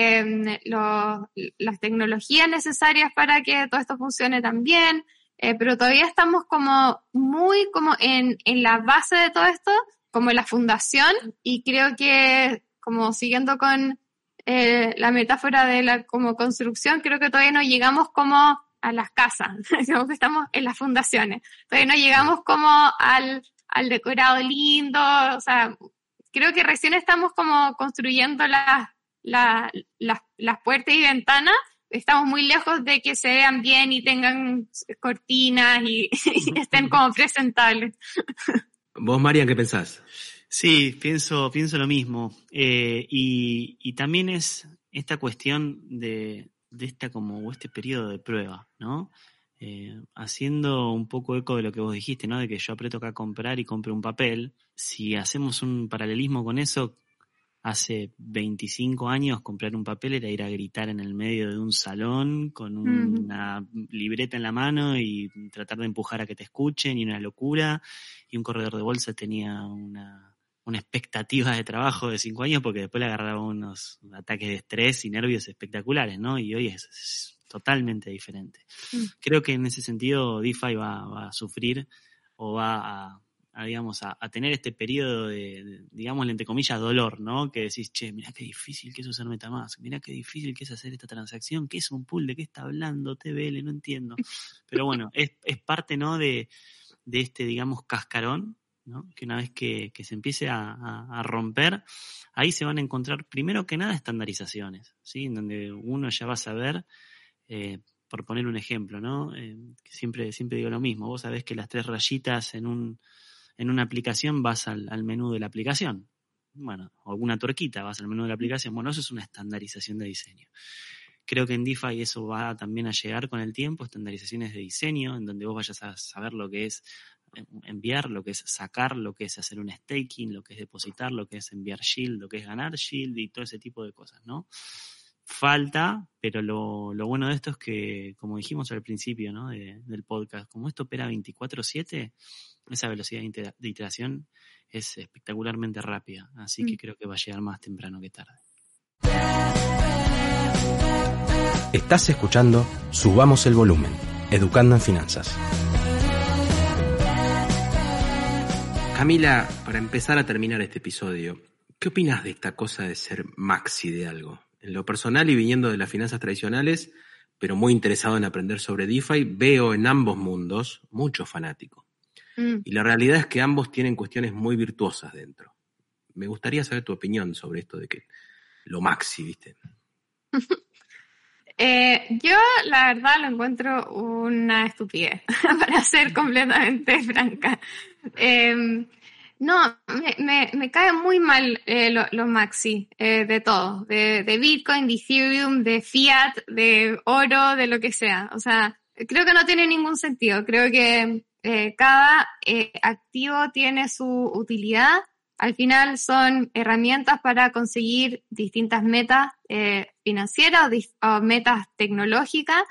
eh, lo, las tecnologías necesarias para que todo esto funcione también, eh, pero todavía estamos como muy como en, en la base de todo esto, como en la fundación, y creo que como siguiendo con Eh, la metáfora de la como construcción, creo que todavía no llegamos como a las casas, digamos que estamos en las fundaciones, todavía no llegamos como al, al decorado lindo, o sea, creo que recién estamos como construyendo las, la, las, las puertas y ventanas, estamos muy lejos de que se vean bien y tengan cortinas y, y estén como presentables. ¿Vos, Marian, qué pensás? Sí, pienso, pienso lo mismo. Eh, y, y también es esta cuestión de, de esta como este periodo de prueba, ¿no? Eh, haciendo un poco eco de lo que vos dijiste, ¿no? De que yo aprieto acá a comprar y compro un papel. Si hacemos un paralelismo con eso, hace veinticinco años comprar un papel era ir a gritar en el medio de un salón con una uh-huh. libreta en la mano y tratar de empujar a que te escuchen, y una locura. Y un corredor de bolsa tenía una... una expectativa de trabajo de cinco años porque después le agarraba unos ataques de estrés y nervios espectaculares, ¿no? Y hoy es, es totalmente diferente. Mm. Creo que en ese sentido DeFi va, va a sufrir o va a, a digamos, a, a tener este periodo de, de, digamos, entre comillas, dolor, ¿no? Que decís, che, mirá qué difícil que es usar MetaMask, mirá qué difícil que es hacer esta transacción, qué es un pool, de qué está hablando T B L, no entiendo. Pero bueno, es, es parte, ¿no? De, de este, digamos, cascarón, ¿no? Que una vez que, que se empiece a, a, a romper, ahí se van a encontrar primero que nada estandarizaciones, ¿sí? En donde uno ya va a saber, eh, por poner un ejemplo, ¿no? Eh, siempre, siempre digo lo mismo, vos sabés que las tres rayitas en un en una aplicación vas al, al menú de la aplicación, bueno, o alguna tuerquita vas al menú de la aplicación, bueno, eso es una estandarización de diseño. Creo que en DeFi eso va también a llegar con el tiempo, estandarizaciones de diseño, en donde vos vayas a saber lo que es enviar, lo que es sacar, lo que es hacer un staking, lo que es depositar, lo que es enviar yield, lo que es ganar yield y todo ese tipo de cosas, ¿no? Falta, pero lo, lo bueno de esto es que, como dijimos al principio, ¿no? de, del podcast, como esto opera veinticuatro siete, esa velocidad de iteración es espectacularmente rápida, así que mm. creo que va a llegar más temprano que tarde. Estás escuchando Subamos el Volumen, Educando en Finanzas. Camila, para empezar a terminar este episodio, ¿qué opinas de esta cosa de ser maxi de algo? En lo personal y viniendo de las finanzas tradicionales, pero muy interesado en aprender sobre DeFi, veo en ambos mundos mucho fanático. Mm. Y la realidad es que ambos tienen cuestiones muy virtuosas dentro. Me gustaría saber tu opinión sobre esto de que lo maxi, ¿viste? Eh, yo la verdad lo encuentro una estupidez, para ser completamente franca. Eh, no, me, me, me cae muy mal eh, lo, lo maxi eh, de todo, de, de Bitcoin, de Ethereum, de Fiat, de oro, de lo que sea. O sea, creo que no tiene ningún sentido. Creo que eh, cada eh, activo tiene su utilidad. Al final son herramientas para conseguir distintas metas eh, financieras o, dis- o metas tecnológicas,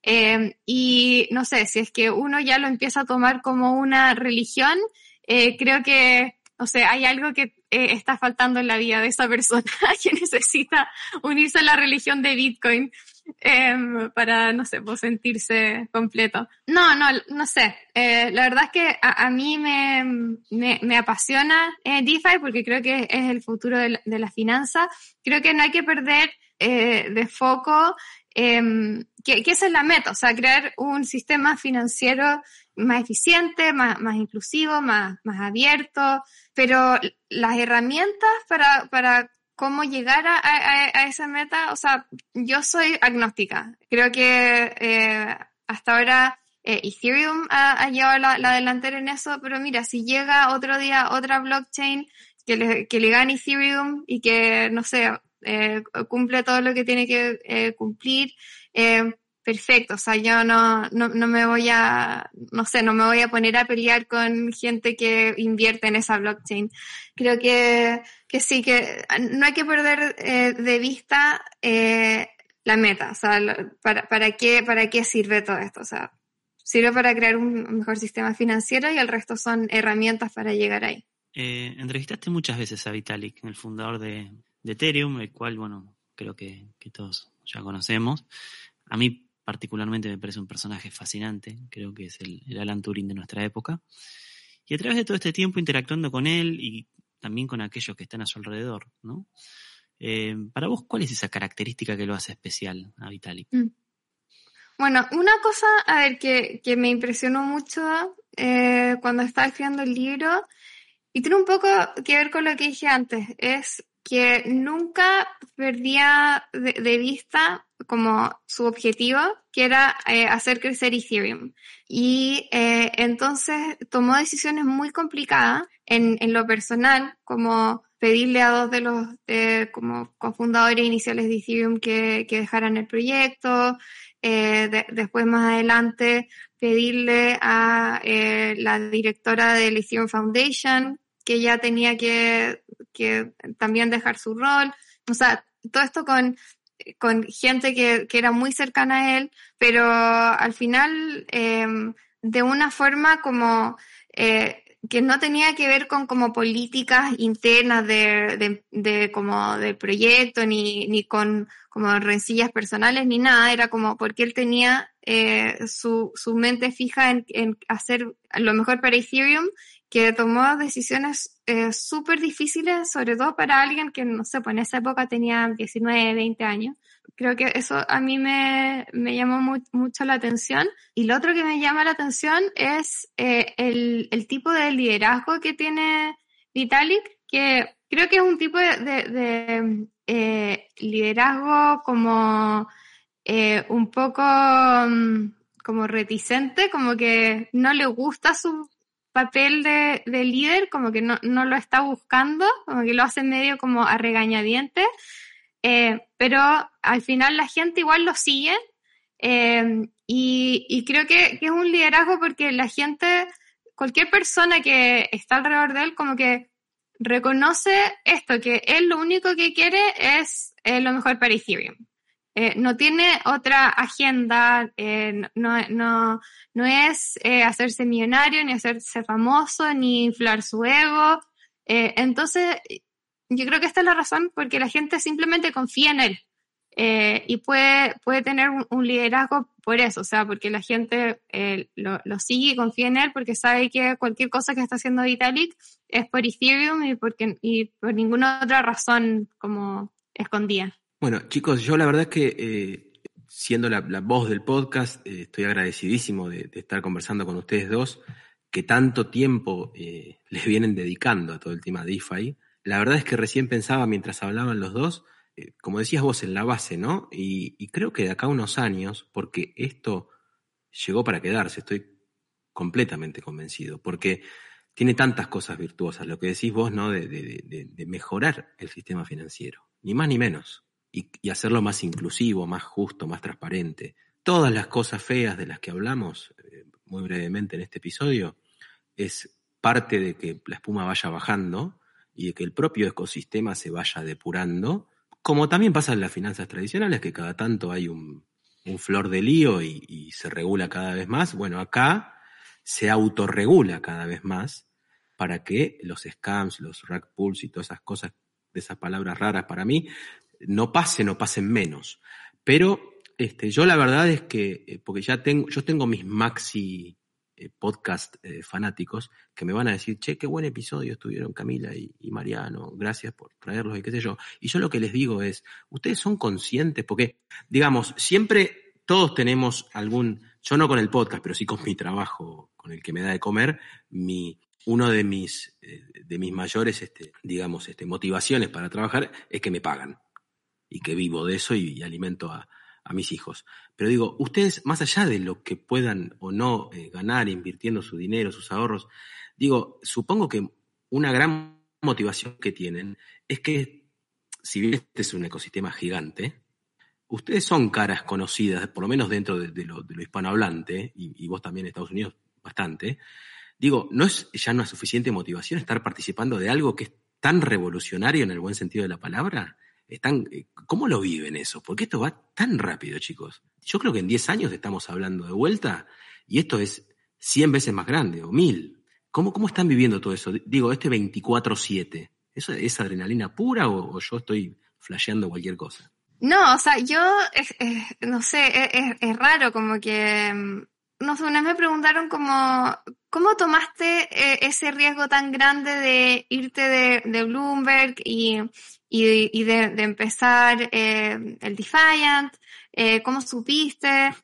Eh, y no sé, si es que uno ya lo empieza a tomar como una religión, eh, creo que, o sea, hay algo que eh, está faltando en la vida de esa persona que necesita unirse a la religión de Bitcoin eh, para, no sé, pues sentirse completo. No, no, no sé. Eh, la verdad es que a, a mí me, me, me apasiona eh, DeFi porque creo que es el futuro de la, de la finanza. Creo que no hay que perder eh, de foco eh, que, que esa es la meta, o sea, crear un sistema financiero más eficiente, más, más inclusivo, más, más abierto, pero las herramientas para, para cómo llegar a, a, a esa meta, o sea, yo soy agnóstica. Creo que eh, hasta ahora eh, Ethereum ha, ha llevado la, la delantera en eso, pero mira, si llega otro día otra blockchain que le, que le gane Ethereum y que, no sé, eh, cumple todo lo que tiene que eh, cumplir, eh, perfecto, o sea, yo no, no, no me voy a, no sé, no me voy a poner a pelear con gente que invierte en esa blockchain. Creo que, que sí, que no hay que perder eh, de vista eh, la meta, o sea, para, para qué, para qué sirve todo esto, o sea, sirve para crear un mejor sistema financiero y el resto son herramientas para llegar ahí. Eh, entrevistaste muchas veces a Vitalik, el fundador de, de Ethereum, el cual, bueno, creo que, que todos ya conocemos. A mí particularmente me parece un personaje fascinante, creo que es el, el Alan Turing de nuestra época. Y a través de todo este tiempo interactuando con él y también con aquellos que están a su alrededor, ¿no? Eh, para vos, ¿cuál es esa característica que lo hace especial a Vitalik? Mm. Bueno, una cosa, a ver, que, que me impresionó mucho eh, cuando estaba escribiendo el libro, y tiene un poco que ver con lo que dije antes, es que nunca perdía de, de vista como su objetivo, que era eh, hacer crecer Ethereum. Y eh, entonces tomó decisiones muy complicadas en, en lo personal, como pedirle a dos de los eh, como cofundadores iniciales de Ethereum que, que dejaran el proyecto, eh, de, después más adelante pedirle a eh, la directora del Ethereum Foundation que ya tenía que, que también dejar su rol. O sea, todo esto con, con gente que, que era muy cercana a él, pero al final eh, de una forma como eh, que no tenía que ver con como políticas internas de, de, de como del proyecto, ni, ni con como rencillas personales, ni nada. Era como porque él tenía eh, su, su mente fija en, en hacer lo mejor para Ethereum, que tomó decisiones eh, súper difíciles, sobre todo para alguien que, no sé, pues en esa época tenía diecinueve, veinte años. Creo que eso a mí me, me llamó muy, mucho la atención. Y lo otro que me llama la atención es eh, el, el tipo de liderazgo que tiene Vitalik, que creo que es un tipo de, de, de eh, liderazgo como eh, un poco um, como reticente, como que no le gusta su papel de, de líder, como que no, no lo está buscando, como que lo hace medio como a regañadientes, eh, pero al final la gente igual lo sigue, eh, y, y creo que, que es un liderazgo porque la gente, cualquier persona que está alrededor de él, como que reconoce esto, que él lo único que quiere es eh, lo mejor para Ethereum. Eh, no tiene otra agenda, eh, no, no, no es eh, hacerse millonario, ni hacerse famoso, ni inflar su ego. Eh, entonces, yo creo que esta es la razón porque la gente simplemente confía en él eh, y puede, puede tener un, un liderazgo por eso, o sea, porque la gente eh, lo, lo sigue y confía en él porque sabe que cualquier cosa que está haciendo Vitalik es por Ethereum y, porque, y por ninguna otra razón como escondida. Bueno, chicos, yo la verdad es que eh, siendo la, la voz del podcast, eh, estoy agradecidísimo de, de estar conversando con ustedes dos, que tanto tiempo eh, les vienen dedicando a todo el tema DeFi. La verdad es que recién pensaba mientras hablaban los dos, eh, como decías vos, en la base, ¿no? Y, y creo que de acá a unos años, porque esto llegó para quedarse, estoy completamente convencido, porque tiene tantas cosas virtuosas, lo que decís vos, ¿no? De, de, de, de mejorar el sistema financiero, ni más ni menos. Y, y hacerlo más inclusivo, más justo, más transparente. Todas las cosas feas de las que hablamos, eh, muy brevemente en este episodio, es parte de que la espuma vaya bajando y de que el propio ecosistema se vaya depurando, como también pasa en las finanzas tradicionales, que cada tanto hay un, un flor de lío y, y se regula cada vez más. Bueno, acá se autorregula cada vez más para que los scams, los rug pulls y todas esas cosas, de esas palabras raras para mí, no pasen o pasen menos. Pero este, yo la verdad es que, porque ya tengo, yo tengo mis maxi eh, podcast eh, fanáticos que me van a decir, che, qué buen episodio estuvieron Camila y, y Mariano, gracias por traerlos y qué sé yo. Y yo lo que les digo es, ustedes son conscientes, porque, digamos, siempre todos tenemos algún, yo no con el podcast, pero sí con mi trabajo, con el que me da de comer, mi, uno de mis, eh, de mis mayores, este, digamos, este, motivaciones para trabajar es que me pagan y que vivo de eso y, y alimento a, a mis hijos. Pero digo, ustedes, más allá de lo que puedan o no eh, ganar invirtiendo su dinero, sus ahorros, digo, supongo que una gran motivación que tienen es que, si bien este es un ecosistema gigante, ustedes son caras conocidas, por lo menos dentro de, de, lo, de lo hispanohablante, y, y vos también en Estados Unidos bastante. Digo, ¿no es ya una suficiente motivación estar participando de algo que es tan revolucionario en el buen sentido de la palabra? Están, ¿cómo lo viven eso? Porque esto va tan rápido, chicos. Yo creo que en diez años estamos hablando de vuelta y esto es cien veces más grande o mil. ¿Cómo, cómo están viviendo todo eso? Digo, este veinticuatro siete, ¿eso es adrenalina pura o, o yo estoy flasheando cualquier cosa? No, o sea, yo, eh, eh, no sé, es, es raro como que, no sé, una vez me preguntaron como, ¿cómo tomaste eh, ese riesgo tan grande de irte de, de Bloomberg y, y, y de, de empezar eh, el Defiant? Eh, ¿Cómo supiste?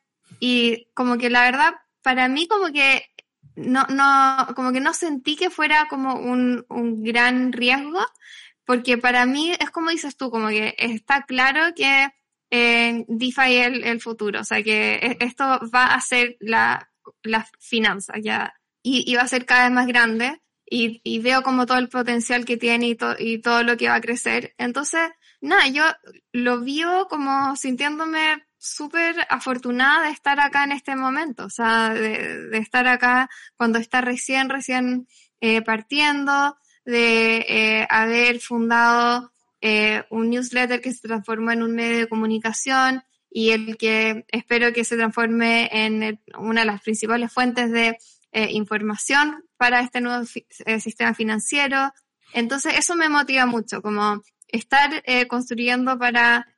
Y como que la verdad, para mí como que no, no, como que no sentí que fuera como un, un gran riesgo. Porque para mí es como dices tú, como que está claro que eh, DeFi es el, el futuro, o sea que esto va a ser la, la finanza ya, y, y va a ser cada vez más grande, y, y veo como todo el potencial que tiene y, to, y todo lo que va a crecer. Entonces, nada, yo lo vivo como sintiéndome súper afortunada de estar acá en este momento, o sea, de, de estar acá cuando está recién, recién eh, partiendo, de eh, haber fundado eh, un newsletter que se transformó en un medio de comunicación y el que espero que se transforme en el, una de las principales fuentes de eh, información para este nuevo fi- eh, sistema financiero. Entonces eso me motiva mucho, como estar eh, construyendo para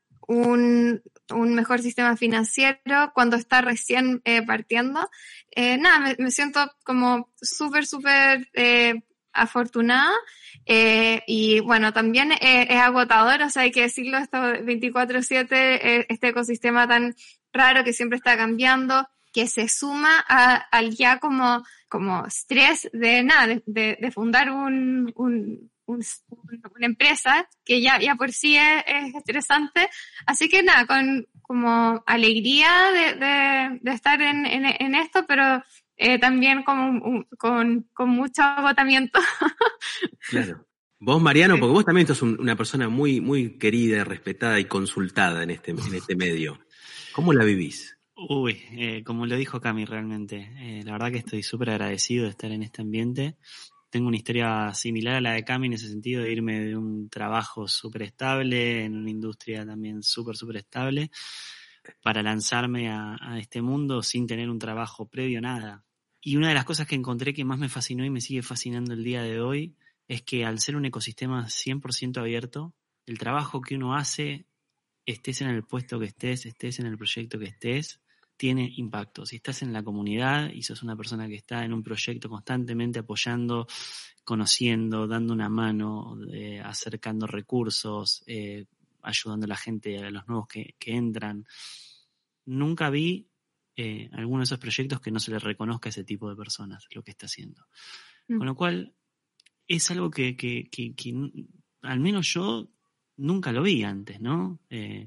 un, un mejor sistema financiero cuando está recién eh, partiendo. Eh, nada, me, me siento como súper, súper eh, afortunada, eh, y bueno, también eh, es agotador, o sea, hay que decirlo, esto veinticuatro siete, eh, este ecosistema tan raro que siempre está cambiando, que se suma a, al ya como, como estrés de nada, de, de, de fundar un, un, un, una empresa que ya, ya por sí es, es estresante, así que nada, con como alegría de, de, de estar en, en, en esto, pero Eh, también con, con, con mucho agotamiento. Claro. Vos, Mariano, porque vos también sos un, una persona muy, muy querida, respetada y consultada en este, en este medio. ¿Cómo la vivís? Uy, eh, como lo dijo Cami realmente, eh, la verdad que estoy súper agradecido de estar en este ambiente. Tengo una historia similar a la de Cami en ese sentido, de irme de un trabajo súper estable, en una industria también súper, súper estable, para lanzarme a, a este mundo sin tener un trabajo previo, nada. Y una de las cosas que encontré que más me fascinó y me sigue fascinando el día de hoy es que al ser un ecosistema cien por ciento abierto, el trabajo que uno hace, estés en el puesto que estés, estés en el proyecto que estés, tiene impacto. Si estás en la comunidad y sos una persona que está en un proyecto constantemente apoyando, conociendo, dando una mano, eh, acercando recursos, eh, ayudando a la gente, a los nuevos que, que entran, nunca vi Eh, algunos de esos proyectos que no se les reconozca a ese tipo de personas lo que está haciendo. Mm. Con lo cual, es algo que, que, que, que al menos yo nunca lo vi antes, ¿no? Eh,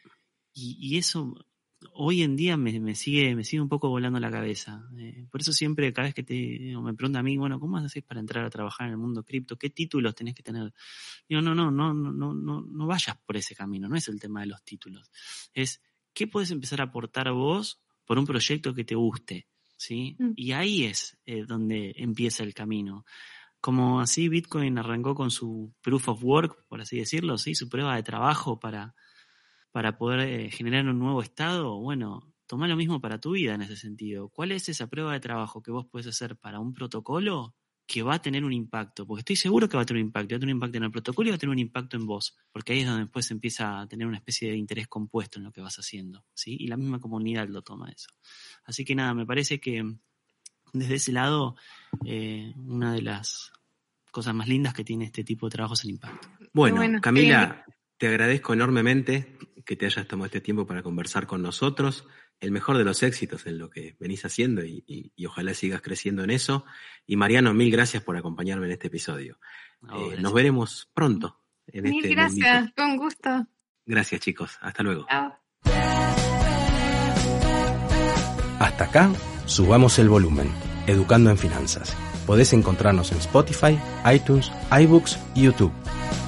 y, y eso hoy en día me, me sigue me sigue un poco volando la cabeza. Eh, por eso siempre, cada vez que te, me preguntan a mí, bueno, ¿cómo haces para entrar a trabajar en el mundo cripto? ¿Qué títulos tenés que tener? Digo, no, no, no, no, no, no, no vayas por ese camino, no es el tema de los títulos. Es, ¿qué puedes empezar a aportar vos por un proyecto que te guste? ¿Sí? Mm. Y ahí es eh, donde empieza el camino. Como así Bitcoin arrancó con su proof of work, por así decirlo, ¿sí? Su prueba de trabajo para, para poder eh, generar un nuevo estado, bueno, toma lo mismo para tu vida en ese sentido. ¿Cuál es esa prueba de trabajo que vos podés hacer para un protocolo que va a tener un impacto? Porque estoy seguro que va a tener un impacto. Va a tener un impacto en el protocolo y va a tener un impacto en vos. Porque ahí es donde después empieza a tener una especie de interés compuesto en lo que vas haciendo, ¿sí? Y la misma comunidad lo toma eso. Así que nada, me parece que desde ese lado, eh, una de las cosas más lindas que tiene este tipo de trabajo es el impacto. Bueno, bueno Camila, te agradezco enormemente que te hayas tomado este tiempo para conversar con nosotros. El mejor de los éxitos en lo que venís haciendo y, y, y ojalá sigas creciendo en eso. Y Mariano, mil gracias por acompañarme en este episodio. Oh, eh, nos veremos pronto en Mil este gracias, mundito. con gusto. Gracias, chicos. Hasta luego. Chao. Hasta acá, subamos el volumen, Educando en Finanzas. Podés encontrarnos en Spotify, iTunes, iBooks y YouTube.